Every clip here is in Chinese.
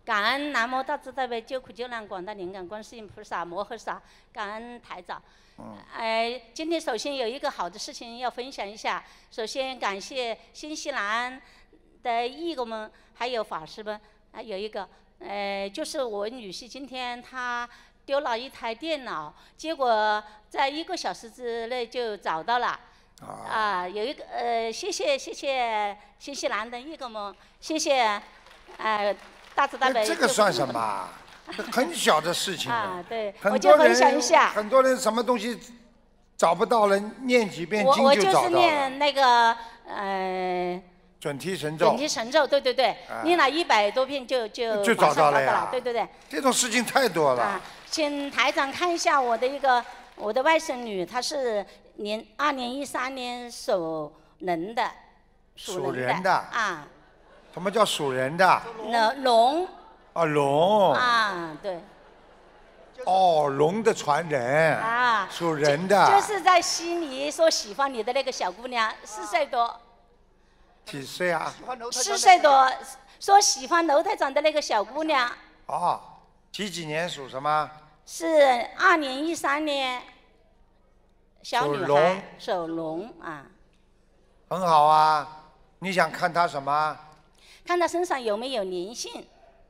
感恩南无大慈大悲救苦救难广大灵感观世音菩萨摩诃萨，感恩台长。今天首先有一个好的事情要分享一下。首先感谢新西兰的义工们，还有法师们。有一个，就是我女婿今天她丢了一台电脑，结果在1个小时之内就找到了。有一个谢谢新西兰的义工们，谢谢大慈大悲。 这个算什么？很小的事情对，我就分享一下。 很多人什么东西找不到了，念几遍经我就找到了。 就是念那个准提神咒。 准提神咒，对，念了100多遍就找到了呀。 对。 这种事情太多了。 请台长看一下我的外甥女，她是2013年属人的。 属人的。什么叫属人的？ 龙。 龙。 对。 龙的传人。属人的。 就是在悉尼说喜欢你的那个小姑娘，4岁多。 几岁啊 ？4岁多，说喜欢楼台长的那个小姑娘。 几年属什么？ 是2013年。小女孩。属龙。 很好啊，你想看她什么？ 看她身上有没有灵性。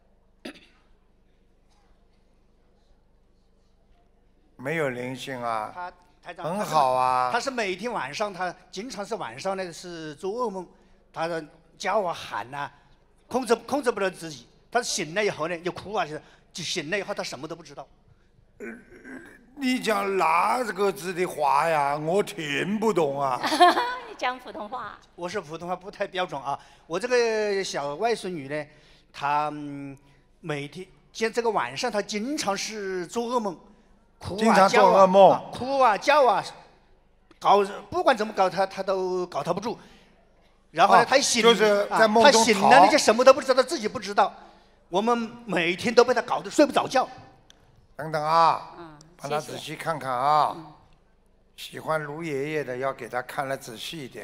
没有灵性啊。 台长很好啊。 他是每天晚上，他经常是晚上呢是做噩梦，他叫啊喊啊，控制不了自己。他醒了以后呢，就哭啊，就醒了以后他什么都不知道。 你讲哪个字的话呀？我听不懂啊。 你讲普通话。 我是普通话不太标准啊。我这个小外孙女呢，她每天这个晚上她经常是做噩梦。 经常做噩梦， 哭啊叫啊，不管怎么搞他都搞他不住。然后他醒， 就是在梦中他醒了，就什么都不知道，自己不知道。我们每天都被他搞得睡不着觉。 等等啊，帮他仔细看看啊。喜欢卢爷爷的要给他看得仔细一点。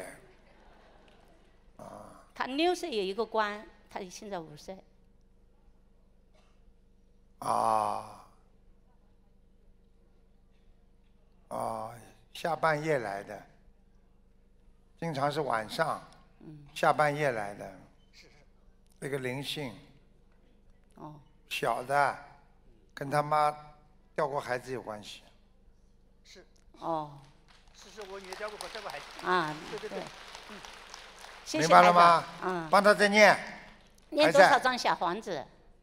他6岁有一个关，他现在5岁。 下半夜来的，经常是晚上，下半夜来的，这个灵性，小的，跟他妈掉过孩子有关系。 是。是我女儿掉过孩子。对。 谢谢明白了吗？帮他再念。 念多少张小房子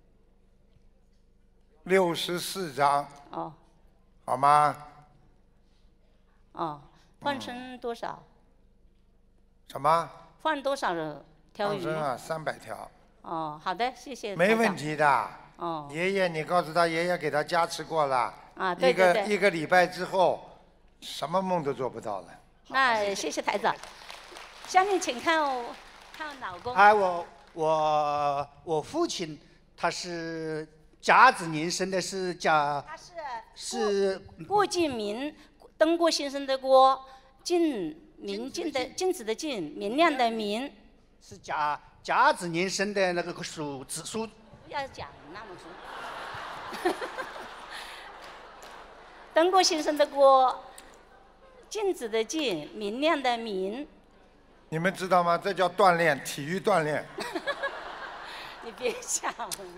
？64张。好吗？ 放生多少？ 什么？ 放多少条鱼？ 放生啊，300条。 好的，谢谢。 没问题的。爷爷，你告诉他，爷爷给他加持过了。 对。 一个礼拜之后，什么梦都做不到了。 那谢谢台长。下面请看老公。 我父亲他是甲子年生的，他是郭敬明。灯郭先生的郭，镜子的镜，明亮的明。 是甲子年生的那个属。 不要讲那么多。灯郭先生的郭，镜子的镜，明亮的明。 你们知道吗？这叫锻炼，体育锻炼。 你别笑。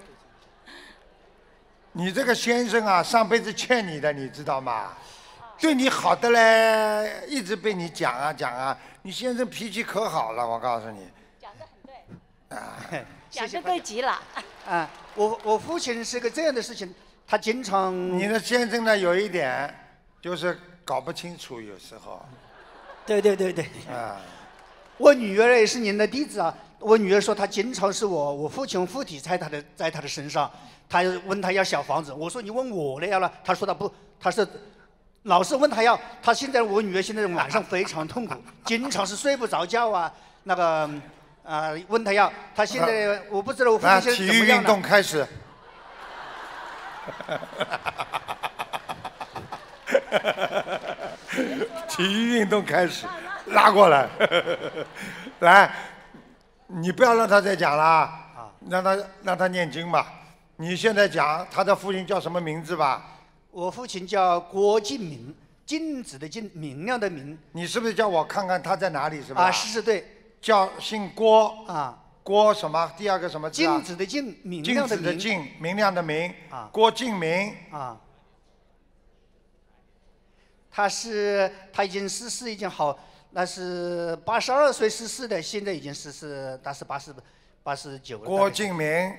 你这个先生啊，上辈子欠你的，你知道吗？对你好的嘞，一直被你讲啊，你先生脾气可好了，我告诉你。 讲得很对。讲得对极了。 我父亲是个这样的事情，他经常。 你的先生呢，有一点就是搞不清楚，有时候。 对。我女儿也是您的弟子啊。我女儿说她经常是我父亲附体在她的身上，她问她要小房子，我说你问我了要了，她说她不，她是。老是问他要，我女儿现在晚上非常痛苦，经常是睡不着觉啊。问他要，他现在我不知道我父亲现在怎么样了。 体育运动开始。体育运动开始，拉过来。来，你不要让他再讲了，让他念经吧。 你现在讲他的父亲叫什么名字吧？ 我父亲叫郭敬明，镜子的镜，明亮的明。 你是不是叫我看看他在哪里是吧？ 啊，是对。 叫姓郭啊。 郭什么？第二个什么字啊？ 镜子的镜，明亮的明。 镜子的镜，明亮的明。 啊。 郭敬明。 啊。他已经逝世，已经好，那是82岁逝世的，现在已经逝世，他是89了。 郭敬明。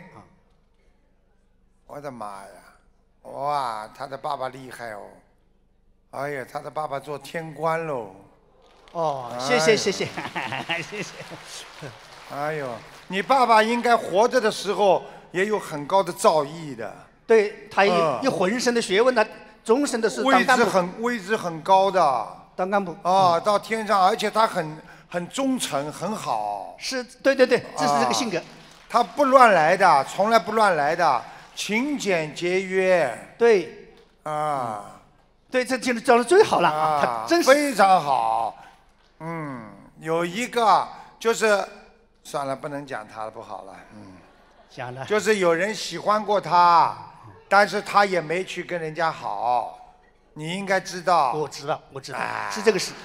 我的妈呀！哇，他的爸爸厉害哦！哎呀，他的爸爸做天官喽。 哦，谢谢谢谢谢谢。 哎呦，你爸爸应该活着的时候也有很高的造诣的。 对，他一浑身的学问，他终身的是当干部。 位置很高的。 当干部。 哦，到天上，而且他很忠诚，很好。 是，对对对，这是这个性格。 他不乱来的，从来不乱来的。勤俭节约， 对， 啊， 对，这讲的最好了， 啊， 真是非常好，有一个就是，算了，不能讲他了，不好了， 讲了， 就是有人喜欢过他，但是他也没去跟人家好，你应该知道。 我知道，是这个事。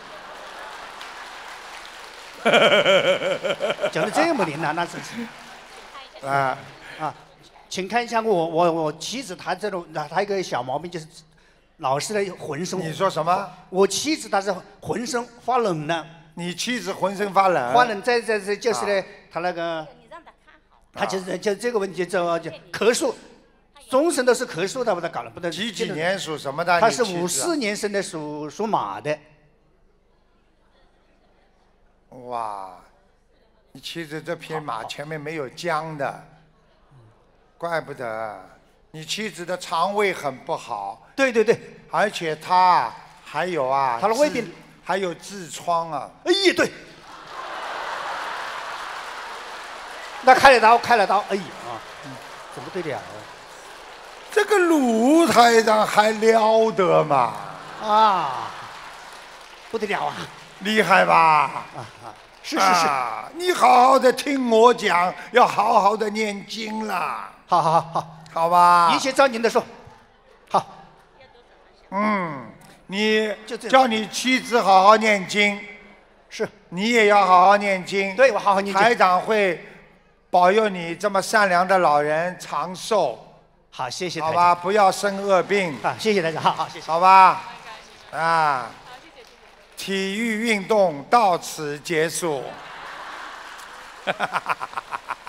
讲的这么灵啊，那真是。啊。请看一下我妻子，她这种，她一个小毛病就是老是的浑身。 你说什么？ 我妻子她是浑身发冷的。 你妻子浑身发冷？ 发冷，在就是呢，她那个。你让她看好了。她就这个问题，就咳嗽，终身都是咳嗽的，把她搞了不得。 几年属什么的？ 她是54年生的，属马的。 哇，你妻子这匹马前面没有缰的。怪不得，你妻子的肠胃很不好。 对对对， 而且她还有啊， 她的胃病还有痔疮啊。 哎呀，对，那开了刀，哎呀，怎么对了？ 这个卢台长还了得嘛？ 啊，不得了啊！ 厉害吧？ 是， 你好好的听我讲，要好好的念经啦。好吧， 一切照您的说。好。 你叫你妻子好好念经， 是， 你也要好好念经。 对，我好好念经。 台长会保佑你这么善良的老人长寿。 好，谢谢台长。 好吧，不要生恶病。 好，谢谢台长。好，谢谢。 好吧，啊，体育运动到此结束。